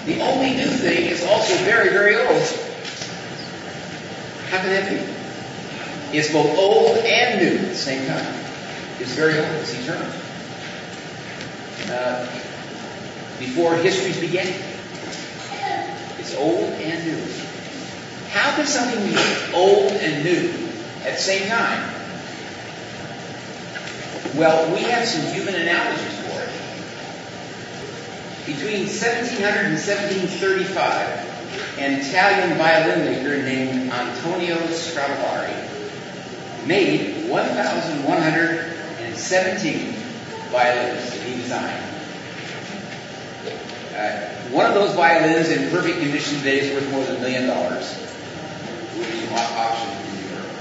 The only new thing is also very, very old. How can that be? It's both old and new at the same time. It's very old. It's eternal. Before history's beginning. It's old and new. How can something be old and new at the same time? Well, we have some human analogies for it. Between 1700 and 1735, an Italian violin maker named Antonio Stradivari made 1,117 violins that he designed. One of those violins in perfect condition today is worth more than $1 million. It would be auctioned in New York.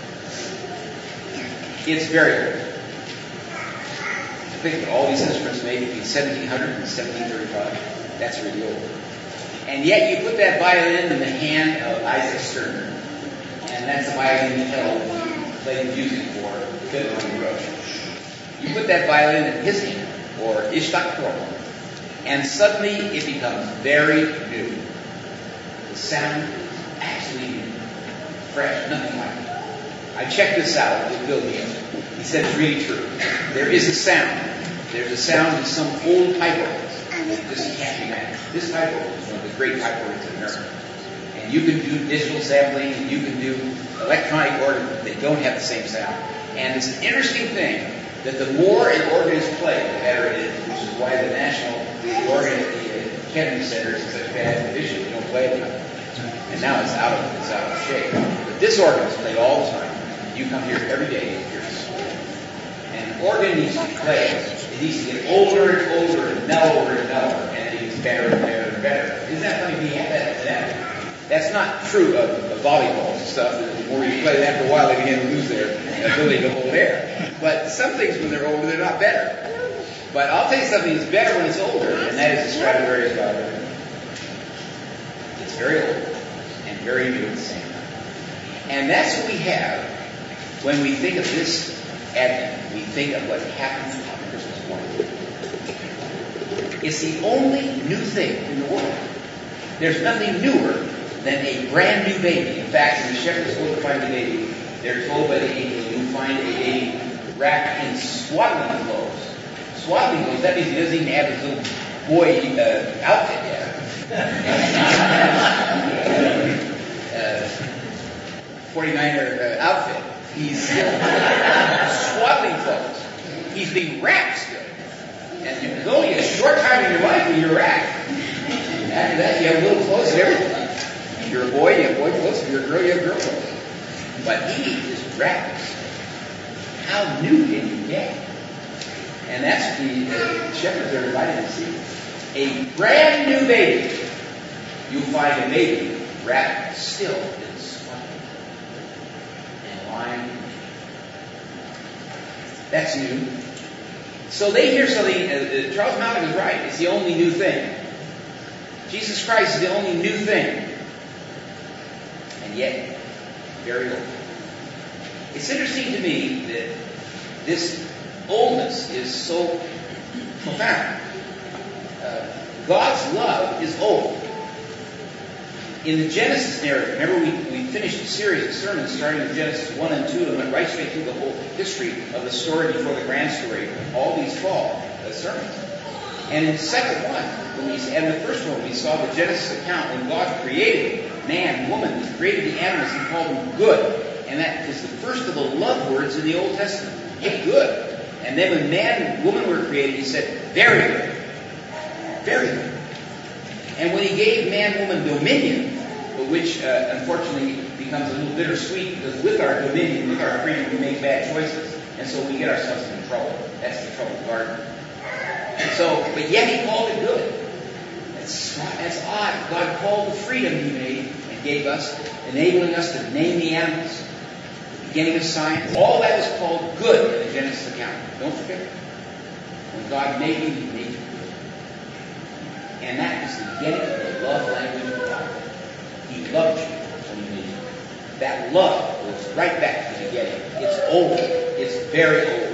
It's very old. Think of all these instruments made between 1700 and 1735. That's really old. And yet you put that violin in the hand of Isaac Stern, and that's the violin he held and played music for Fiddler on the Roof. You put that violin in his hand, or Ishtak Toro, and suddenly it becomes very new. The sound is absolutely new, fresh, nothing like it. I checked this out with Bill Neal. He said it's really true. There is a sound. There's a sound in some old pipe organs that just can't be matched. This pipe organ is one of the great pipe organs in America. And you can do digital sampling, and you can do electronic organs. They don't have the same sound. And it's an interesting thing that the more an organ is played, the better it is, which is why the organ at the Kennedy Center is such bad condition. We don't play it enough. And now it's out of shape. But this organ is played all the time. You come here every day and hear it. And an organ needs to be played. It needs to get older and older and mellower and mellower, and it gets better and better and better. Isn't that funny? We have that. That's not true of volleyballs and stuff. The more you play it, after a while, they begin to lose their ability to hold air. But some things, when they're older, they're not better. But I'll tell you something that's better when it's older, and that is the Stradivarius violin. It's very old and very new at the same time. And that's what we have when we think of this Advent. We think of what happens on Christmas morning. It's the only new thing in the world. There's nothing newer than a brand new baby. In fact, when the shepherds go to find the baby, they're told by the angel, you find a baby wrapped in swaddling clothes. Swaddling clothes, that means he doesn't even have his little boy outfit yet. 49er outfit. He's still swaddling clothes. He's being wrapped still. And there's only a short time in your life when you're wrapped. After that, you have little clothes and everything. If you're a boy, you have boy clothes. If you're a girl, you have girl clothes. But he is wrapped. How new can you get? And that's what the shepherds are invited to see. A brand new baby. You'll find a baby wrapped still in swaddling and lying. That's new. So they hear something. Charles Malcolm is right. It's the only new thing. Jesus Christ is the only new thing. And yet, very old. It's interesting to me that this oldness is so profound. God's love is old. In the Genesis narrative, remember we finished a series of sermons starting with Genesis 1 and 2 and went right straight through the whole history of the story before the grand story, all these fall sermons. And in the second one, and the first one, we saw the Genesis account when God created man and woman. He created the animals and called them good. And that is the first of the love words in the Old Testament. Hey, good. And then when man and woman were created, he said, very good. Very good. And when he gave man and woman dominion, which unfortunately becomes a little bittersweet, because with our dominion, with our freedom, we make bad choices. And so we get ourselves into trouble. That's the trouble of the garden. And so, but yet he called it good. That's odd. God called the freedom he made and gave us, enabling us to name the animals, the beginning of science. All that was called good in the Genesis account. Don't forget it. When God made you, he made you good. And that is the beginning of the love language of God. He loved you when he made you. That love goes right back to the beginning. It's old. It's very old.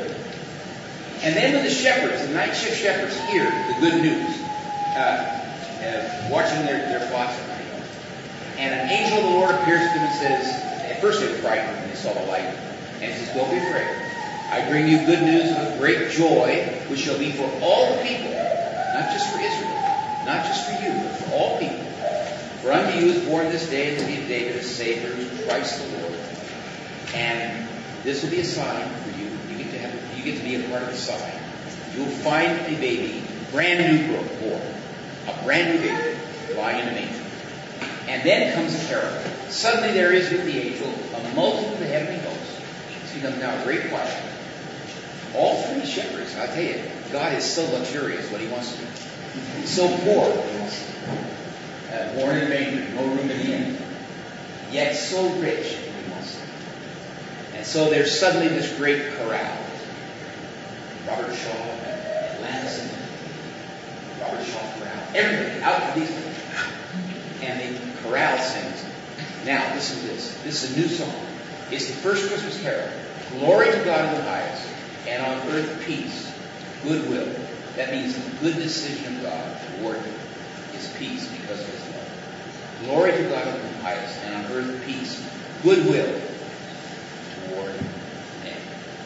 And then when the shepherds, the night shift shepherds, hear the good news, watching their flocks at night. And an angel of the Lord appears to them and says, at first they were frightened when they saw the light. And he says, don't be afraid. I bring you good news of great joy, which shall be for all the people, not just for Israel, not just for you, but for all people. For unto you is born this day in the city of David a Savior, Christ the Lord. And this will be a sign for you. You get to be a part of the sign. You will find a baby, brand new born, a brand new baby, lying in a manger. And then comes a carol. Suddenly there is with the angel a multitude of the heavenly hosts. It's become now a great choir. All three shepherds, I tell you, God is so luxurious what he wants to do. He's so poor. Born in a manger, no room in the inn. Yet so rich what he wants to do. And so there's suddenly this great chorale. Robert Shaw, Atlanta Symphony, Robert Shaw chorale. Everybody out for these things. And the chorale sings. Now, listen to this. This is a new song. It's the first Christmas carol. Glory to God in the highest, and on earth peace, goodwill. That means the good decision of God toward his peace because of his love. Glory to God in the highest, and on earth peace, goodwill toward men.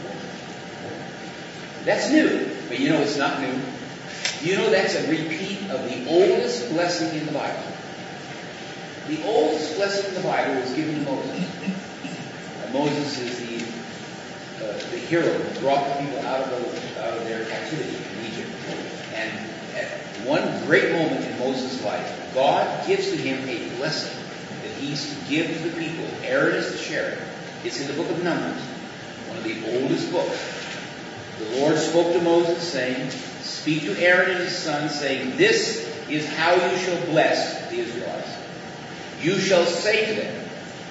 That's new, but you know it's not new. You know that's a repeat of the oldest blessing in the Bible. The oldest blessing in the Bible was given to Moses. Moses is the hero who brought the people out of their captivity in Egypt. And at one great moment in Moses' life, God gives to him a blessing that he's to give to the people. Aaron is to share it. It's in the book of Numbers, one of the oldest books. The Lord spoke to Moses, saying, speak to Aaron and his sons, saying, this is how you shall bless the Israelites. You shall say to them,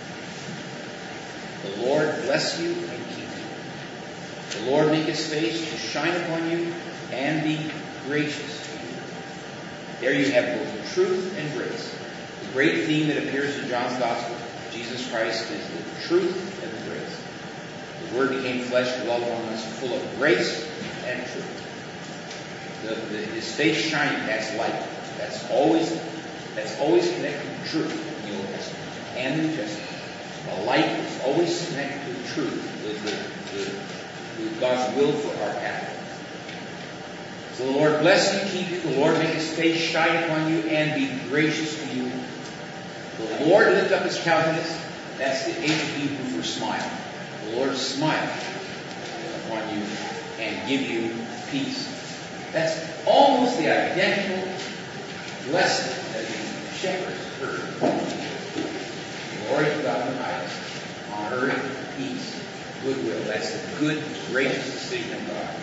the Lord bless you and keep you. The Lord make his face to shine upon you and be gracious to you. There you have both truth and grace. The great theme that appears in John's Gospel, Jesus Christ, is the truth and the grace. The Word became flesh and dwelt among us, full of grace and truth. His face shining, that's light. That's always connected to truth in the Old Testament and the New Testament. The light is always connected to the truth, with God's will for our path. So the Lord bless you, keep you. The Lord make his face shine upon you and be gracious to you. The Lord lift up his countenance. That's the ancient Hebrew for smile. The Lord smile upon you and give you peace. That's almost the identical blessing that the shepherds heard. Glory to God in the highest, on earth peace, goodwill. That's the good, gracious decision of God.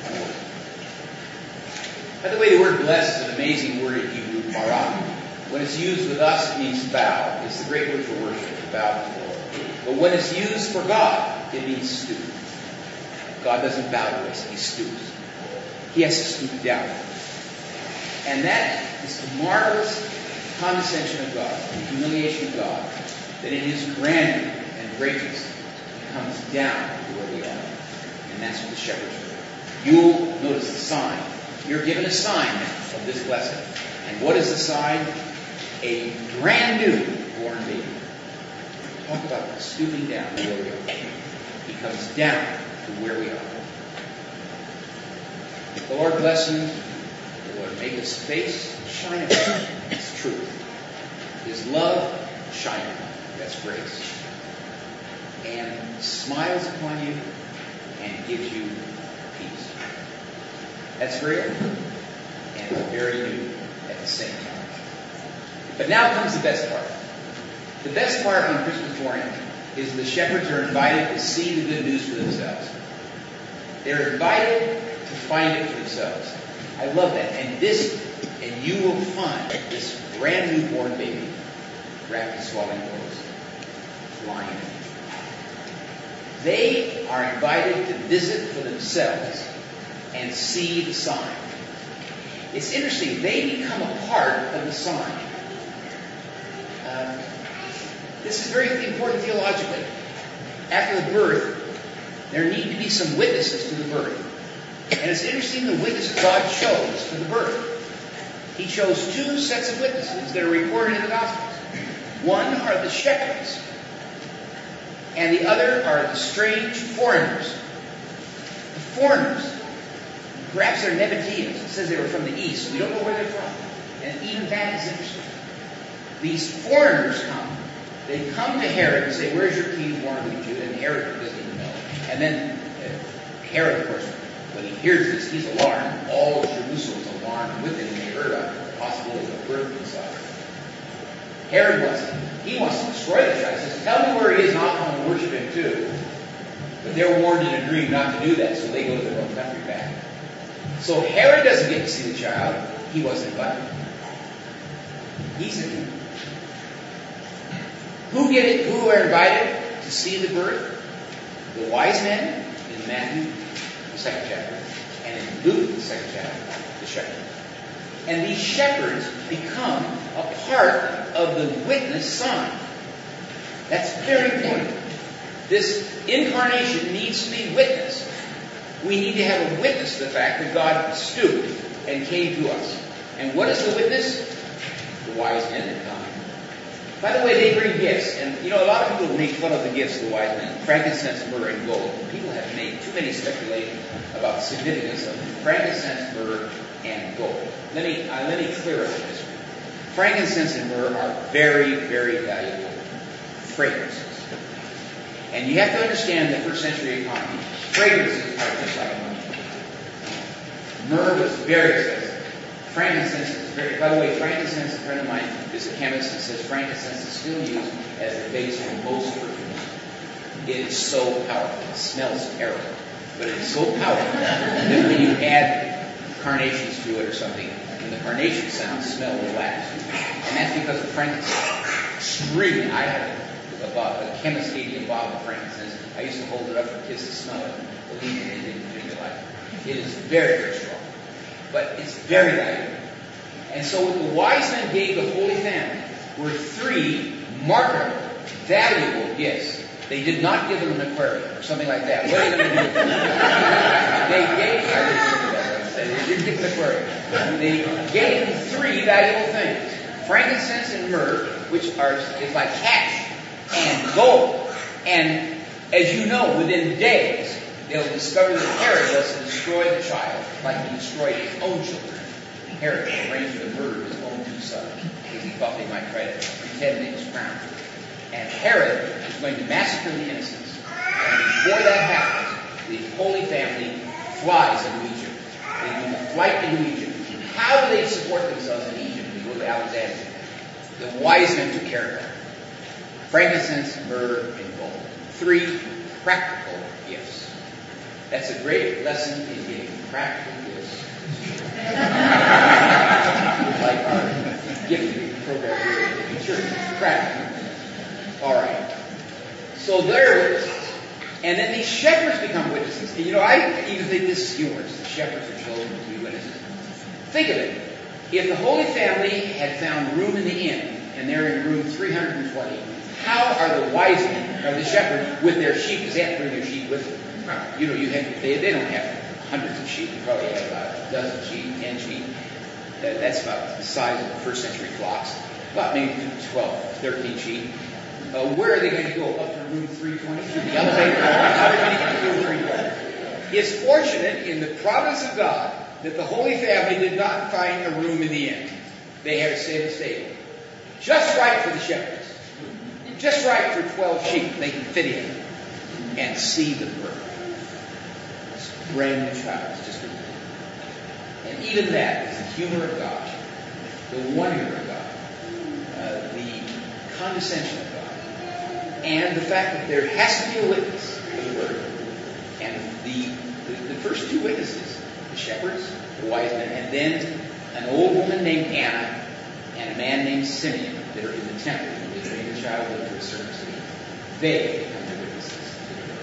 By the way, the word bless is an amazing word in Hebrew, barak. When it's used with us, it means bow. It's the great word for worship, to bow to the Lord. But when it's used for God, it means stoop. God doesn't bow to us, he stoops. He has to stoop down. And that is the marvelous condescension of God, the humiliation of God, that in his grandeur and greatness, he comes down to where we are. And that's what the shepherds do. You'll notice the sign. You're given a sign of this blessing. And what is the sign? A brand new born baby. Talk about stooping down to where we are. He comes down to where we are. The Lord bless you. The Lord make his face shine upon you. It's truth. His love shine upon you. That's grace. And smiles upon you and gives you peace. That's very old and very new at the same time. But now comes the best part. The best part on Christmas morning is the shepherds are invited to see the good news for themselves. They're invited to find it for themselves. I love that. And you will find this brand new born baby wrapped in swaddling clothes, lying in it. They are invited to visit for themselves and see the sign. It's interesting. They become a part of the sign. This is very important theologically. After the birth, there need to be some witnesses to the birth. And it's interesting the witness God chose for the birth. He chose two sets of witnesses that are recorded in the Gospels. One are the shepherds, and the other are the strange foreigners. The foreigners, perhaps they're Nabateans. It says they were from the east. We don't know where they're from. And even that is interesting. These foreigners come. They come to Herod and say, "Where's your king born of the Jews?" And Herod doesn't even know. And then Herod, of course, when he hears this, he's alarmed. All of Jerusalem is alarmed with him, and they heard of the possibility of birth and such. Herod wants to destroy the child. He says, "Tell me where he is, and I'll come and worship him too." But they're warned in a dream not to do that, so they go to their own country back. So Herod doesn't get to see the child. He wasn't invited. He's the king. Who are invited to see the birth? The wise men in Matthew, the 2nd chapter, and in Luke, the 2nd chapter, the shepherds. And these shepherds become a part of the witness sign. That's very important. This incarnation needs to be witnessed. We need to have a witness to the fact that God stooped and came to us. And what is the witness? The wise men that come. By the way, they bring gifts. And, a lot of people make fun of the gifts of the wise men. Frankincense, myrrh, and gold. People have made too many speculations about the significance of frankincense, myrrh, and gold. Let me clear up this. Frankincense and myrrh are very, very valuable fragrances. And you have to understand the first century economy. Fragrances are just like money. Myrrh was very expensive. Frankincense is very, by the way, frankincense, a friend of mine is a chemist and says frankincense is still used as the base for most perfumes. It is so powerful. It smells terrible. But it's so powerful that when you add carnations to it or something, when the carnation smell will last. And that's because of frankincense. Extremely. I had a chemist gave me a bottle of frankincense. I used to hold it up for kids to smell it. Believe me, they didn't drink it like it. It is very, very strong. But it's very valuable. And so what the wise men gave the Holy Family were 3 marketable, valuable gifts. They did not give them an aquarium or something like that. What are you going to do with them? They didn't give them an aquarium. They gave them 3 valuable things. Frankincense and myrrh, which is like cash, and gold. And as you know, within days, they'll discover that Herod was to destroy the child like he destroyed his own children. Herod arranged the murder of his own 2 sons because he thought they might try to pretend his crown. And Herod was going to massacre the innocents. And before that happens, the Holy Family flies into Egypt. They do the flight into Egypt. How do they support themselves in Egypt? They go to Alexandria. The wise men took care of that. Frankincense, myrrh, and gold. 3 practical gifts. That's a great lesson in giving practical gifts. Like our giving program here at the church. Practical. All right. So they're witnesses. And then these shepherds become witnesses. And, I even think this is humorous. The shepherds are chosen to be witnesses. Think of it. If the Holy Family had found room in the inn, and they're in room 320, how are the wise men, or the shepherds, with their sheep? Because they have to bring their sheep with them. They don't have hundreds of sheep. They probably have about a dozen sheep, 10 sheep. That's about the size of the first century flocks. About maybe 12, 13 sheep. Where are they going to go? Up to room 320? Through the elevator? How are they going to get to room 320? It's fortunate in the providence of God that the Holy Family did not find a room in the inn. They had to stay in the stable. Just right for the shepherds. Just right for 12 sheep. They can fit in and see the birth. This brand new child is just born. And even that is the humor of God, the wonder of God, the condescension of God, and the fact that there has to be a witness for the birth. And the first 2 witnesses, the shepherds, the wise men, and then an old woman named Anna and a man named Simeon that are in the temple. They bring the child into a certain city. They become the witnesses.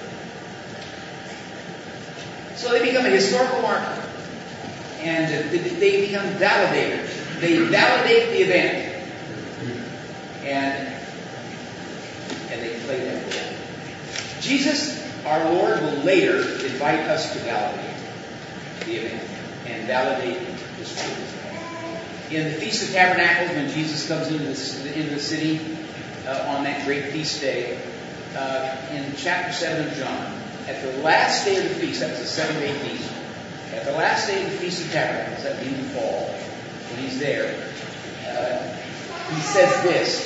So they become a historical marker. And they become validators. They validate the event. And they play that role. Jesus, our Lord, will later invite us to validate the event and validate this truth. In the Feast of Tabernacles, when Jesus comes into the city on that great feast day, in chapter 7 of John, at the last day of the feast, that was a 7-day feast, at the last day of the Feast of Tabernacles, that being the fall, when he's there, he says this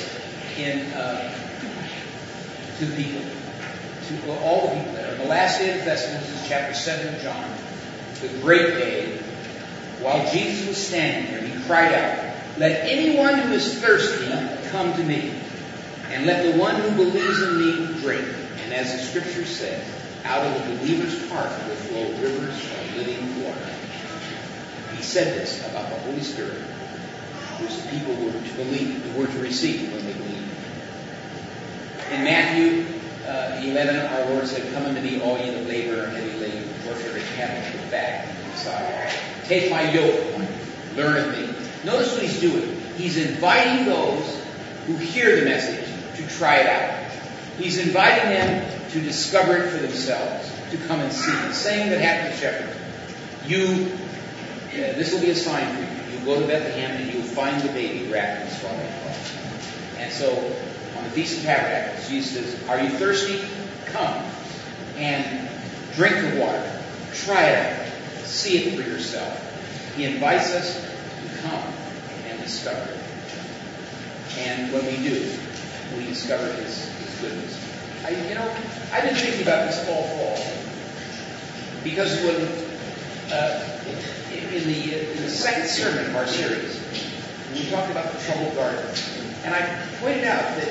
to the people, to all the people there. On the last day of the festival, this is chapter 7 of John, the great day, while Jesus was standing there, he cried out, "Let anyone who is thirsty come to me, and let the one who believes in me drink." And as the Scripture says, out of the believer's heart will flow rivers of living water. He said this about the Holy Spirit, which the people were to believe, who were to receive when they believed. In Matthew 11, our Lord said, "Come unto me, all ye that labor and heavy laden, work every camel to the back and inside. Take my yoke, learn of me." Notice what he's doing. He's inviting those who hear the message to try it out. He's inviting them to discover it for themselves, to come and see. The same that happened to shepherds. This will be a sign for you. You go to Bethlehem and you'll find the baby wrapped in swaddling cloths. And so, on the Feast of Tabernacles, Jesus says, "Are you thirsty? Come and drink the water. Try it out. See it for yourself." He invites us to come and discover it. And when we do, we discover His goodness. I've been thinking about this all fall, because when in the second sermon of our series, we talked about the troubled garden, and I pointed out that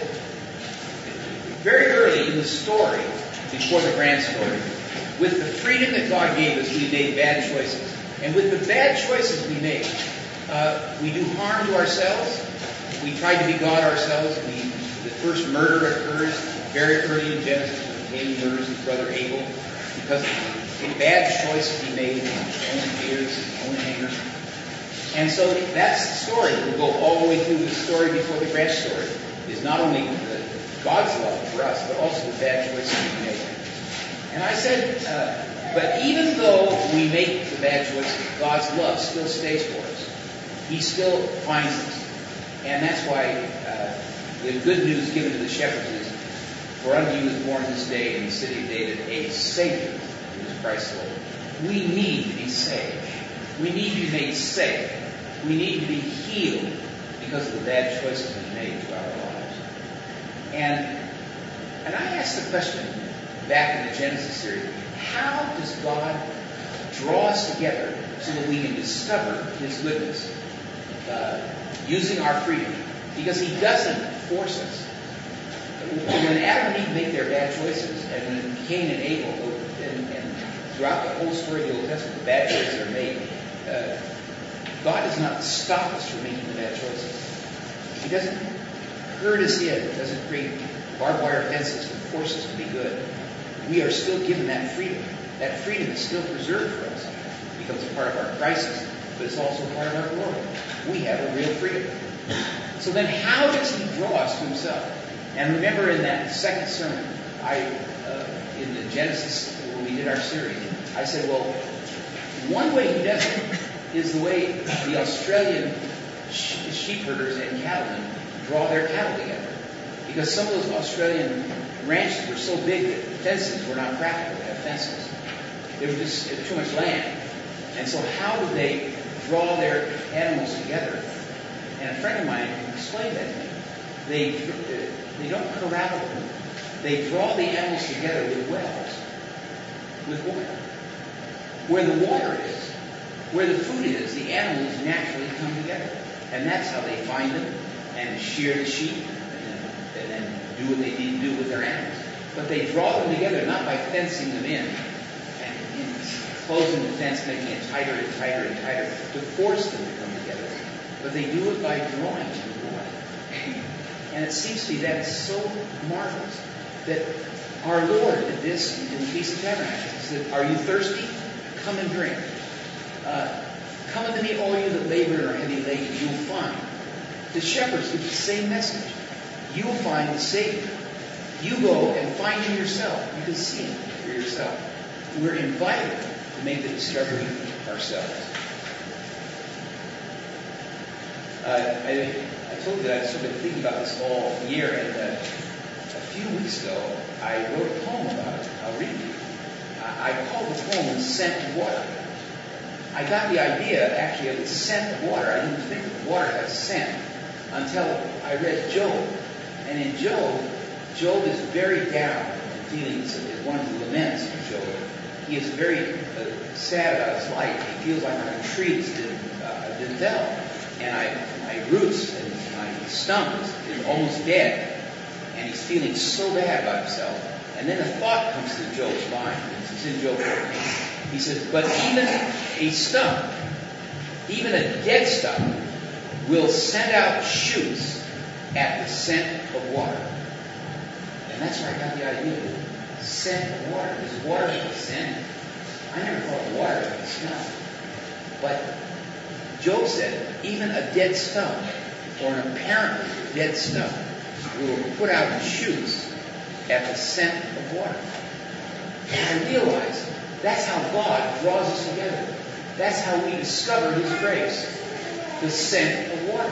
very early in the story, before the grand story, with the freedom that God gave us, we made bad choices, and with the bad choices we make, we do harm to ourselves. We try to be God ourselves. The first murder occurs very early in Genesis when Cain murders his brother Abel because of the bad choices he made, his own fears, his own anger. And so that's the story. We'll go all the way through the story before the grand story. Is not only God's love for us, but also the bad choices we make. And I said, but even though we make the bad choices, God's love still stays for us. He still finds us. And that's why the good news given to the shepherds is, "For unto you is born this day in the city of David a Savior, who is Christ the Lord." We need to be saved. We need to be made safe. We need to be healed because of the bad choices we made throughout our lives. And I asked the question back in the Genesis series, how does God draw us together so that we can discover His goodness using our freedom? Because He doesn't force us. When Adam and Eve make their bad choices, and when Cain and Abel, and throughout the whole story of the Old Testament, the bad choices are made, God does not stop us from making the bad choices. He doesn't herd us in. He doesn't create barbed wire fences to force us to be good. We are still given that freedom. That freedom is still preserved for us. It becomes a part of our crisis, but it's also a part of our glory. We have a real freedom. So then how does He draw us to Himself? And remember in that second sermon, in the Genesis, when we did our series, I said, well, one way He does it is the way the Australian sheep herders and cattlemen draw their cattle together. Because some of those Australian ranches were so big that fences were not practical to have fences. There was just too much land. And so how do they draw their animals together? And a friend of mine explained that to me. They don't corral them. They draw the animals together with wells, with water. Where the water is, where the food is, the animals naturally come together. And that's how they find them and shear the sheep and then do what they need to do with their animals. But they draw them together not by fencing them in and closing the fence, making it tighter and tighter and tighter to force them to come together. But they do it by drawing them with water. And it seems to me that is so marvelous that our Lord did this in the Feast of Tabernacles. He said, "Are you thirsty? Come and drink. Come unto me, all you that labor and are heavy laden. You'll find." The shepherds give the same message. You'll find the Savior. You go and find Him yourself. You can see Him for yourself. We're invited to make the discovery ourselves. I told you that I've sort of been thinking about this all year, and a few weeks ago, I wrote a poem about it. I'll read it to you. I called the poem Scent of Water. I got the idea, actually, of the scent of water. I didn't think that water has scent until I read Job. And in Job is very down and feeling, it's one of the laments of Job. He is very sad about his life. He feels like I'm a tree that's been felled. And my roots and my stump is almost dead. And he's feeling so bad about himself. And then a thought comes to Job's mind. It's in Job 14. He says, but even a stump, even a dead stump, will send out shoots at the scent of water. And that's where I got the idea of the scent of water. Does water have a scent? I never thought water had a smell. But Job said, even a dead stump, or an apparently dead stump, will put out shoots at the scent of water. And I realized that's how God draws us together. That's how we discover His grace. The scent of water.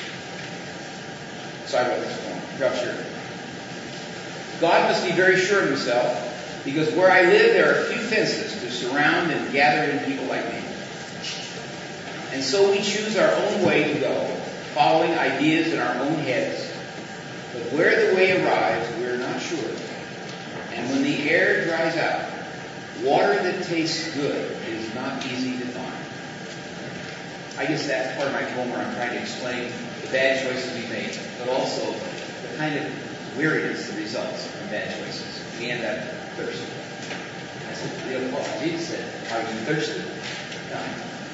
So I wrote this poem. Drop sure. God must be very sure of Himself, because where I live there are few fences to surround and gather in people like me. And so we choose our own way to go, following ideas in our own heads. But where the way arrives, we are not sure. And when the air dries out, water that tastes good is not easy to find. I guess that's part of my poem where I'm trying to explain the bad choices we make, but also the kind of weariness that results from bad choices. We end up thirsty. I said, Jesus said, are you thirsty? No.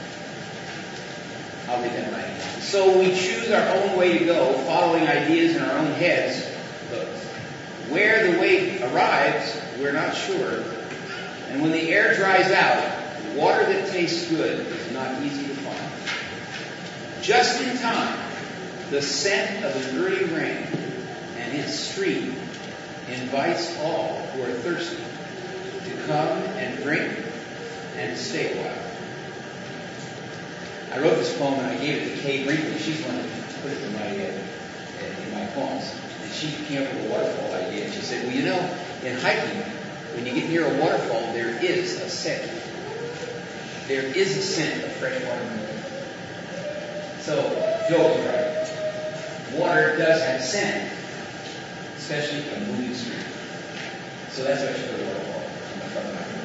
I'll read that right. So we choose our own way to go, following ideas in our own heads, but where the way arrives, we're not sure. And when the air dries out, water that tastes good is not easy to find. Just in time, the scent of an early rain and its stream invites all who are thirsty to come and drink and to stay a while. I wrote this poem and I gave it to Kay Brinkley. She's the one who put it in my poems. And she came up with a waterfall idea. And she said, well, you know, in hiking, when you get near a waterfall, there is a scent. There is a scent of fresh water. So, Joe was right. Water does have scent, especially a moving stream. So that's why she put a waterfall in the front of my poems.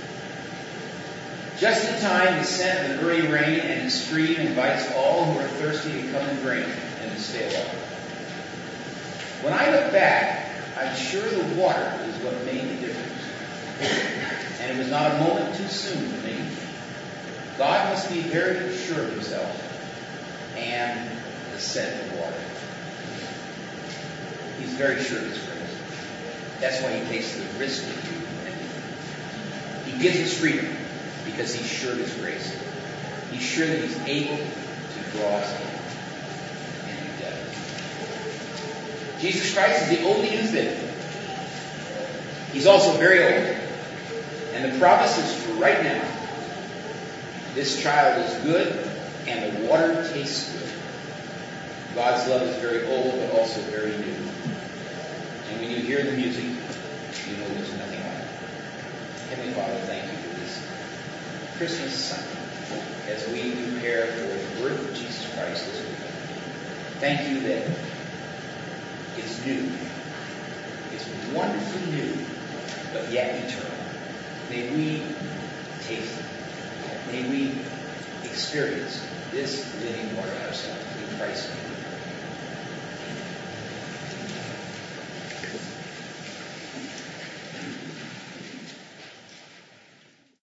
Just in time, the scent of the early rain and the stream invites all who are thirsty to come and drink and to stay a while. When I look back, I'm sure the water is what made the difference. And it was not a moment too soon for me. God must be very sure of Himself and the scent of water. He's very sure of His grace. That's why He takes the risk with you and me. He gives us freedom because He's sure of His grace. He's sure that He's able to draw us in. And He does. Jesus Christ is the only new thing. He's also very old. And the promise is for right now. This child is good and the water tastes good. God's love is very old but also very new. And when you hear the music, you know there's nothing like it. Heavenly Father, thank you for this Christmas Sunday as we prepare for the birth of Jesus Christ this week. Thank you that it's new. It's wonderfully new, but yet eternal. May we taste it. May we experience this living water ourselves in Christ's name.